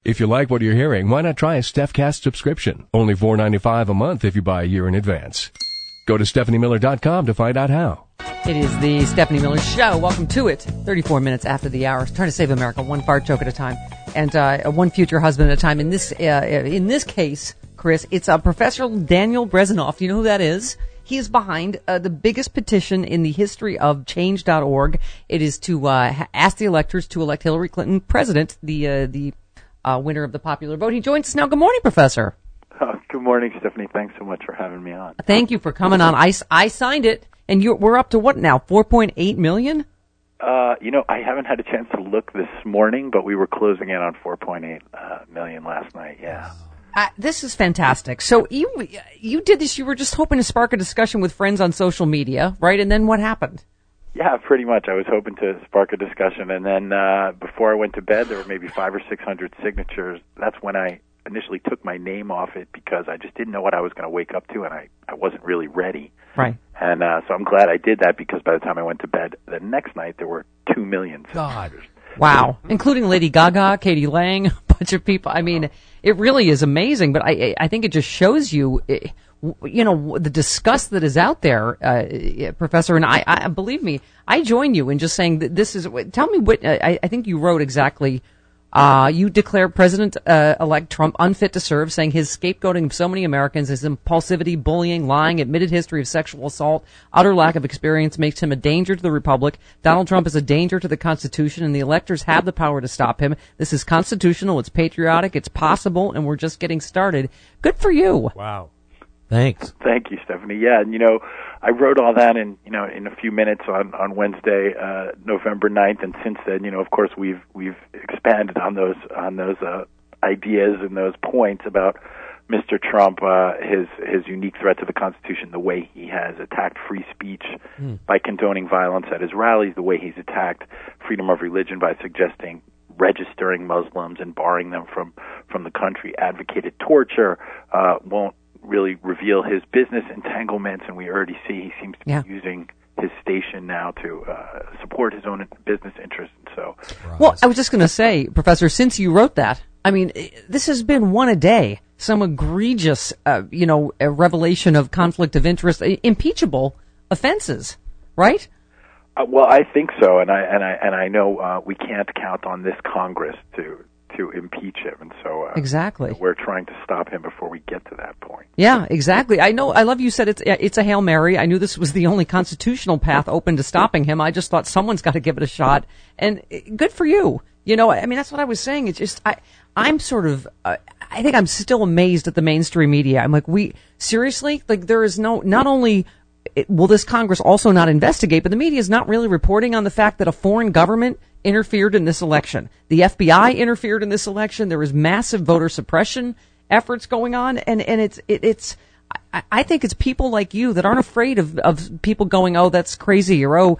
If you like what you're hearing, why not try a StephCast subscription? Only $4.95 a month if you buy a year in advance. Go to StephanieMiller.com to find out how. It is the Stephanie Miller Show. Welcome to it. 34 minutes after the hour. Trying to save America one fart joke at a time and one future husband at a time. In this case, Chris, it's Professor Daniel Brezhnev. Do you know who that is? He is behind the biggest petition in the history of Change.org. It is to ask the electors to elect Hillary Clinton president, the winner of the popular vote. He joins us now. Good morning, Professor. Good morning, Stephanie. Thanks so much for having me on. Thank you for coming on. I signed it, and we're up to what now, 4.8 million? I haven't had a chance to look this morning, but we were closing in on 4.8 million last night, yeah. This is fantastic. So you did this, you were just hoping to spark a discussion with friends on social media, right? And then what happened? Yeah, pretty much. I was hoping to spark a discussion, and then before I went to bed, there were maybe 500 or 600 signatures. That's when I initially took my name off it because I just didn't know what I was going to wake up to, and I wasn't really ready. Right. And so I'm glad I did that because by the time I went to bed the next night, there were 2 million signatures. Wow. Including Lady Gaga, Katie Lang, a bunch of people. I mean, it really is amazing, but I think it just shows you, the disgust that is out there, Professor, and I believe me, I join you in just saying that this is, tell me what, I think you wrote exactly, you declare President-elect Trump unfit to serve, saying his scapegoating of so many Americans, his impulsivity, bullying, lying, admitted history of sexual assault, utter lack of experience makes him a danger to the Republic. Donald Trump is a danger to the Constitution, and the electors have the power to stop him. This is constitutional, it's patriotic, it's possible, and we're just getting started. Good for you. Wow. Thanks. Thank you, Stephanie. Yeah, and I wrote all that in a few minutes on Wednesday, November 9th, and since then, of course, we've expanded on those ideas and those points about Mr. Trump, his unique threat to the Constitution, the way he has attacked free speech by condoning violence at his rallies, the way he's attacked freedom of religion by suggesting registering Muslims and barring them from the country, advocated torture, won't really reveal his business entanglements, and we already see he seems to be using his station now to support his own business interests. So, well, I was just going to say, Professor, since you wrote that, I mean, this has been one a day. Some egregious, a revelation of conflict of interest, impeachable offenses, right? Well, I think so, and I know we can't count on this Congress to impeach him, and so exactly we're trying to stop him before we get to that point. Yeah, exactly. I know. I love you said it's a Hail Mary. I knew this was the only constitutional path open to stopping him. I just thought someone's got to give it a shot, and good for you. I mean, that's what I was saying. It's just I'm sort of I think I'm still amazed at the mainstream media. I'm like, seriously, like there is not only will this Congress also not investigate, but the media is not really reporting on the fact that a foreign government interfered in this election. The FBI interfered in this election. There was massive voter suppression efforts going on, and it's I think it's people like you that aren't afraid of people going, oh, that's crazy, or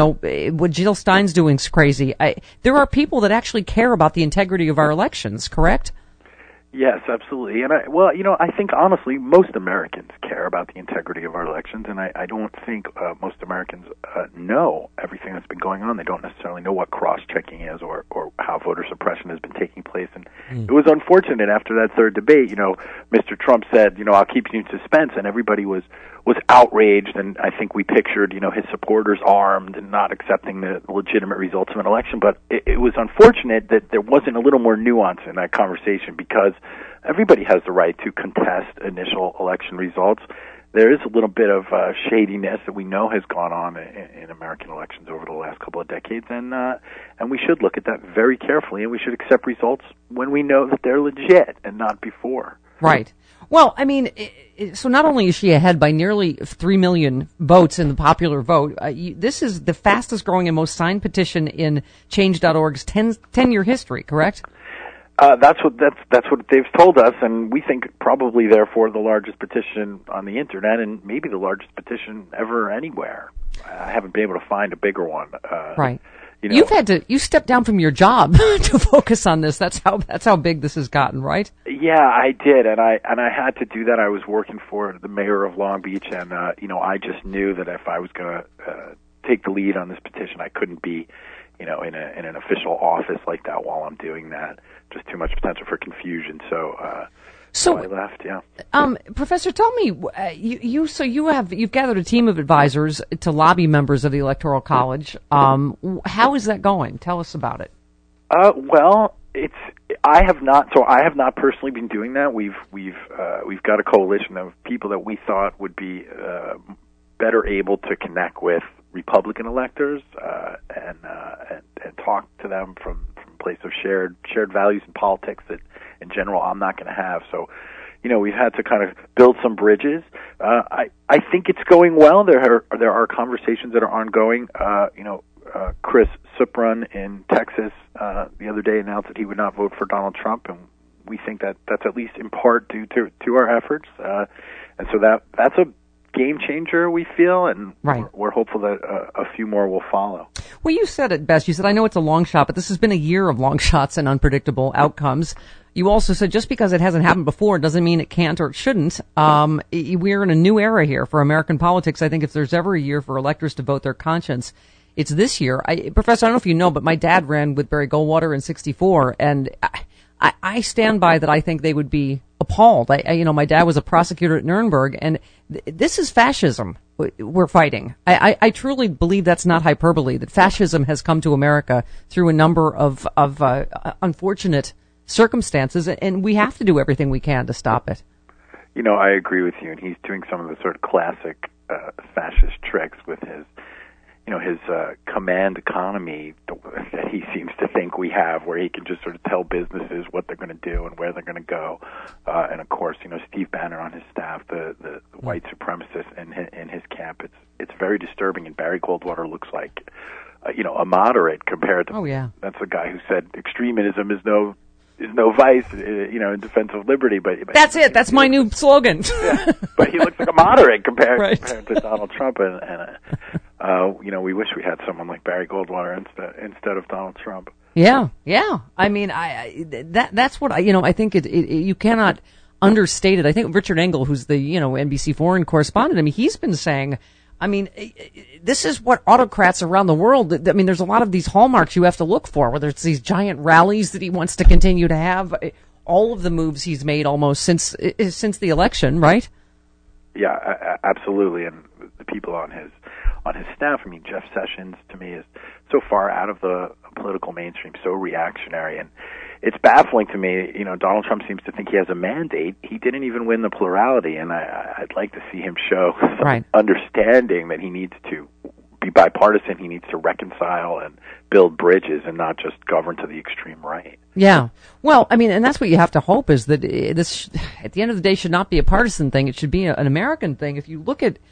what Jill Stein's doing is crazy. There are people that actually care about the integrity of our elections, correct? Yes, absolutely. And I think honestly most Americans care about the integrity of our elections, and I don't think most Americans know everything that's been going on. They don't necessarily know what cross-checking is or how voter suppression has been taking place. And it was unfortunate after that third debate, Mr. Trump said, I'll keep you in suspense, and everybody was outraged, and I think we pictured, his supporters armed and not accepting the legitimate results of an election. But it was unfortunate that there wasn't a little more nuance in that conversation, because everybody has the right to contest initial election results. There is a little bit of shadiness that we know has gone on in American elections over the last couple of decades, and we should look at that very carefully, and we should accept results when we know that they're legit and not before. Right. Well, I mean, so not only is she ahead by nearly 3 million votes in the popular vote, this is the fastest growing and most signed petition in Change.org's 10-year history, correct? That's what they've told us, and we think probably therefore the largest petition on the internet, and maybe the largest petition ever anywhere. I haven't been able to find a bigger one. Right. You stepped down from your job to focus on this. That's how big this has gotten, right? Yeah, I did, and I had to do that. I was working for the mayor of Long Beach, and I just knew that if I was going to take the lead on this petition, I couldn't be in an official office like that while I'm doing that. Just too much potential for confusion. So I left. Yeah. Professor, tell me, you've gathered a team of advisors to lobby members of the Electoral College. How is that going? Tell us about it. Well, I have not personally been doing that. We've got a coalition of people that we thought would be better able to connect with Republican electors and talk to them from a place of shared values and politics that, in general, I'm not going to have. So, we've had to kind of build some bridges. I think it's going well. There are conversations that are ongoing. Chris Supran in Texas the other day announced that he would not vote for Donald Trump, and we think that that's at least in part due to our efforts. And so that's a game changer, we feel, and right. we're hopeful that a few more will follow. Well, you said it best. You said, I know it's a long shot, but this has been a year of long shots and unpredictable outcomes. You also said just because it hasn't happened before doesn't mean it can't or it shouldn't. We're in a new era here for American politics. I think if there's ever a year for electors to vote their conscience, it's this year. Professor, I don't know if you know, but my dad ran with Barry Goldwater in '64, and I stand by that. I think they would be appalled. My dad was a prosecutor at Nuremberg, and this is fascism we're fighting. I truly believe that's not hyperbole, that fascism has come to America through a number of unfortunate circumstances, and we have to do everything we can to stop it. I agree with you, and he's doing some of the sort of classic fascist tricks with his command economy that he seems to think we have, where he can just sort of tell businesses what they're going to do and where they're going to go. And of course, Steve Bannon on his staff, the white supremacist in his camp. It's very disturbing. And Barry Goldwater looks like, a moderate compared to. Oh yeah. That's the guy who said extremism is no vice, in defense of liberty. But that's it. That's my new slogan. Yeah, but he looks like a moderate compared right. to Donald Trump, and we wish we had someone like Barry Goldwater instead of Donald Trump. Yeah. I mean, that's what I think. You cannot understate it. I think Richard Engel, who's the NBC foreign correspondent, he's been saying. This is what autocrats around the world, there's a lot of these hallmarks you have to look for, whether it's these giant rallies that he wants to continue to have, all of the moves he's made almost since the election, right? Yeah, absolutely. And the people on his staff, Jeff Sessions, to me, is so far out of the political mainstream, so reactionary, and it's baffling to me. Donald Trump seems to think he has a mandate. He didn't even win the plurality, and I'd like to see him show some right. understanding that he needs to be bipartisan. He needs to reconcile and build bridges and not just govern to the extreme right. Yeah. Well, and that's what you have to hope is that this, at the end of the day, should not be a partisan thing. It should be an American thing. If you look at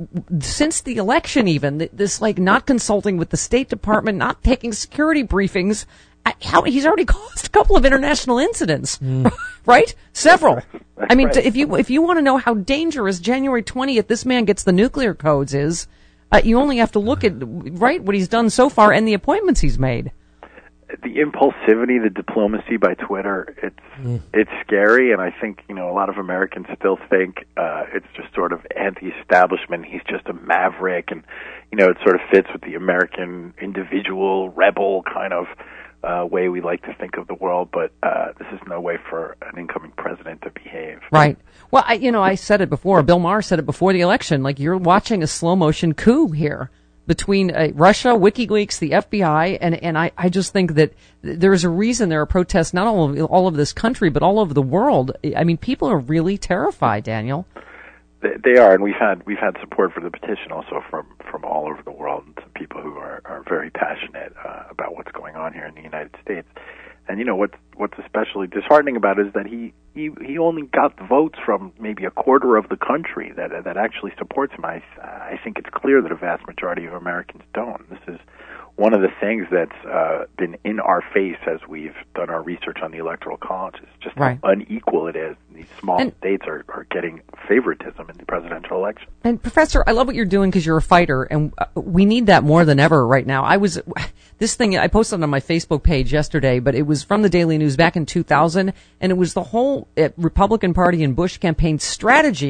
since the election, even this, not consulting with the State Department, not taking security briefings. He's already caused a couple of international incidents, right? Several. Right. If you want to know how dangerous January 20th this man gets the nuclear codes is, you only have to look at what he's done so far and the appointments he's made. The impulsivity, the diplomacy by Twitter, it's scary, and I think a lot of Americans still think it's just sort of anti-establishment. He's just a maverick, and it sort of fits with the American individual rebel kind of way we like to think of the world, but this is no way for an incoming president to behave. Right. Well, I said it before. Bill Maher said it before the election. You're watching a slow motion coup here between Russia, WikiLeaks, the FBI, and I just think that there's a reason there are protests not all over this country, but all over the world. People are really terrified, Daniel. They are, and we've had support for the petition also from all over the world, and some people who are very passionate about what's going on here in the United States. And what's especially disheartening about it is that he only got the votes from maybe a quarter of the country that actually supports him. I think it's clear that a vast majority of Americans don't. This is one of the things that's been in our face as we've done our research on the Electoral College. Is just right. how unequal it is. These small states are getting favoritism in the presidential election. And Professor, I love what you're doing because you're a fighter, and we need that more than ever right now. I posted on my Facebook page yesterday, but it was from the Daily News back in 2000, and it was the whole Republican Party and Bush campaign strategy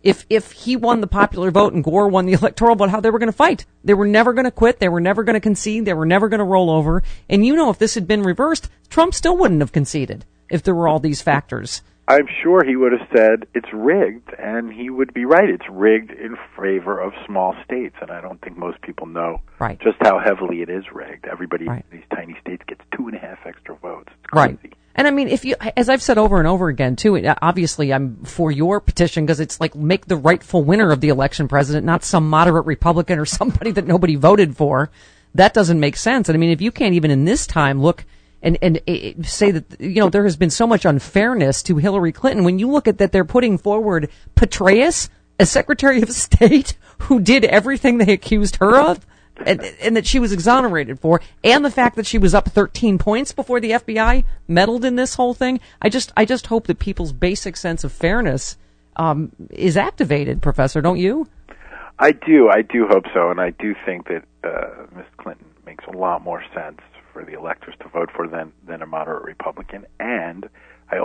if he won the popular vote and Gore won the electoral vote, how they were going to fight. They were never going to quit. They were never going to concede. They were never going to roll over. And if this had been reversed, Trump still wouldn't have conceded if there were all these factors. I'm sure he would have said it's rigged, and he would be right. It's rigged in favor of small states, and I don't think most people know just how heavily it is rigged. Everybody in these tiny states gets 2.5 extra votes. It's crazy. Right. And I mean, as I've said over and over again, too, obviously I'm for your petition because it's like make the rightful winner of the election president, not some moderate Republican or somebody that nobody voted for. That doesn't make sense. And I mean, if you can't even in this time look and say that, there has been so much unfairness to Hillary Clinton. When you look at that, they're putting forward Petraeus as Secretary of State who did everything they accused her of and that she was exonerated for, and the fact that she was up 13 points before the FBI meddled in this whole thing. I just hope that people's basic sense of fairness is activated, Professor, don't you? I do hope so, and I do think that Ms. Clinton makes a lot more sense for the electors to vote for than a moderate Republican. And I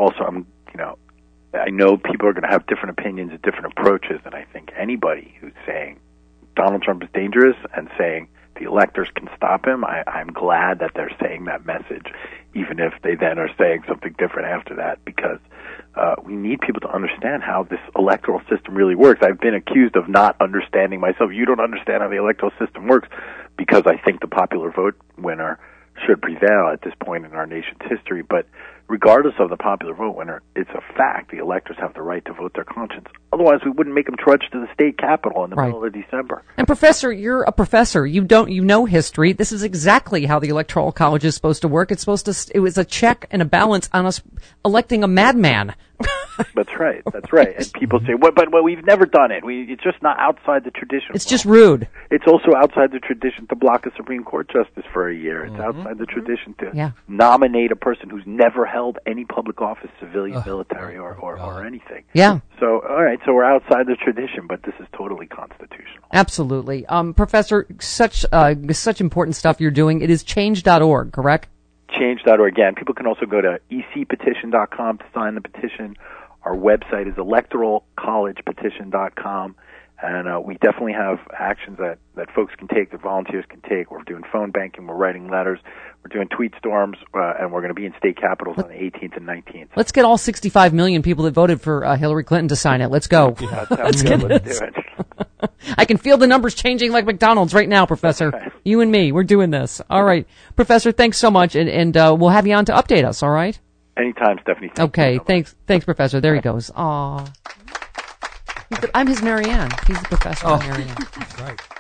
know people are going to have different opinions and different approaches, and I think anybody who's saying Donald Trump is dangerous and saying the electors can stop him, I'm glad that they're saying that message, even if they then are saying something different after that, because we need people to understand how this electoral system really works. I've been accused of not understanding myself. You don't understand how the electoral system works, because I think the popular vote winner should prevail at this point in our nation's history. But regardless of the popular vote winner, it's a fact. The electors have the right to vote their conscience. Otherwise, we wouldn't make them trudge to the state capitol in the middle of December. And Professor, you're a professor. You know history. This is exactly how the Electoral College is supposed to work. It was a check and a balance on us electing a madman. That's right. And people say, but we've never done it. It's just not outside the tradition. It's just rude. It's also outside the tradition to block a Supreme Court justice for a year. It's outside the tradition to nominate a person who's never held any public office, civilian, military, or anything. Yeah. So, all right, so we're outside the tradition, but this is totally constitutional. Absolutely. Professor, such important stuff you're doing. It is change.org, correct? Change.org. Again, people can also go to ecpetition.com to sign the petition. Our website is electoralcollegepetition.com, and we definitely have actions that folks can take, that volunteers can take. We're doing phone banking, we're writing letters, we're doing tweet storms, and we're going to be in state capitals on the 18th and 19th. Let's get all 65 million people that voted for Hillary Clinton to sign it. Let's go. Yeah, Let's do it. I can feel the numbers changing like McDonald's right now, Professor. Right. You and me, we're doing this. All right. Professor, thanks so much, and we'll have you on to update us, all right? Anytime, Stephanie. Okay, thanks, Professor. There he goes. Aw. I'm his Marianne. He's the professor. Marianne. Right.